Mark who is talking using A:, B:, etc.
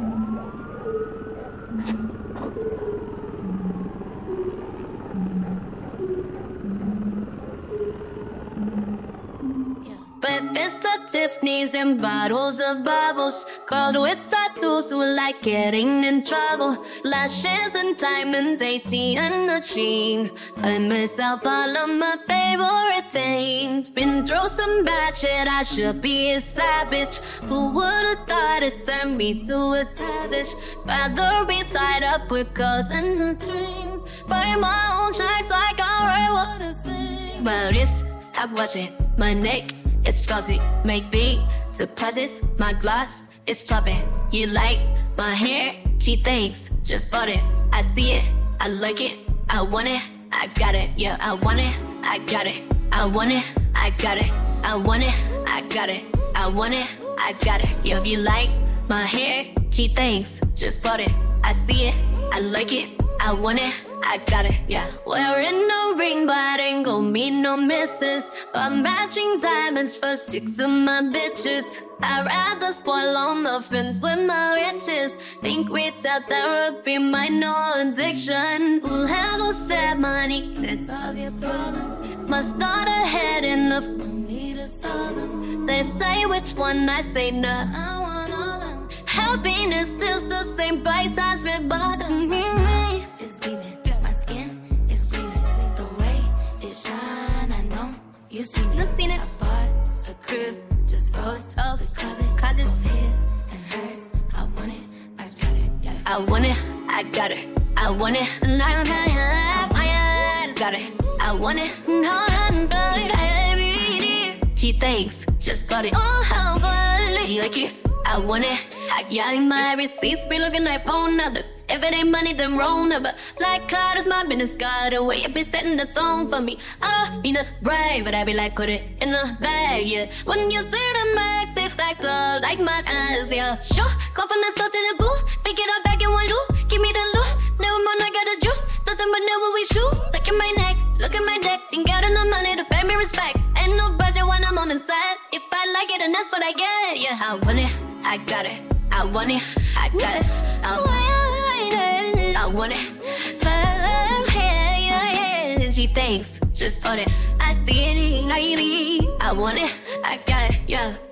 A: Breakfast at Tiffany's and bottles of bubbles. Girl with tattoos who like getting in trouble. Lashes and diamonds, ATM machines. I miss out all of my favorite things. Been through some bad shit, I should be a savage. Who would've thought it turned me to a savage? Rather be tied up with girls and the strings. Burn my own tracks like I write what I sing. But it's, stop watching my neck. It's fuzzy, make beat deposits. My gloss is dropping. You like my hair? She thinks, just bought it. I see it, I like it, I want it, I got it. Yeah, I want it, I got it. I want it, I got it. I want it, I got it. I want it, I got it. Yeah, if you like my hair? She thinks, just bought it. I see it, I like it, I want it, I got it, yeah. Wearing no ring, but ain't gon' mean no misses. I'm matching diamonds for 6 of my bitches. I'd rather spoil all my friends with my riches. Think retail therapy might know addiction. Hello, sad money, can't solve your problems. Must start ahead enough for me to solve them. They say which one, I say no. I want all of them. Happiness is the same price as my bottom.
B: It's beaming, my skin is gleaming. The way it shine, I know you seen it. I bought a crib just for us. The closet of his and hers. I want it, I got it, yeah.
A: I want it, I got it. I want it, and I got it. I want it, and I got it. She thinks, just got it. Oh, how fun, you like it? I want it. Yeah, my receipts be looking like phone numbers. If it ain't money, then roll number. Black cloud is my business card. The way you be setting the tone for me. I don't mean to brag, but I be like, put it in the bag, yeah. When you see the max, they factor like my eyes, yeah. Sure, go from the store to the booth. Pick it up back in one loop. Give me the loot. Never mind, I got the juice. Nothing but never we shoes. Look at my neck, look at my deck. Ain't got enough money to pay me respect. Ain't no budget when I'm on the side. If I like it, then that's what I get, yeah. I want it, I got it. I want it, I got it. I want it. She thinks, just bought it. I see it, I want it, I got it, yeah.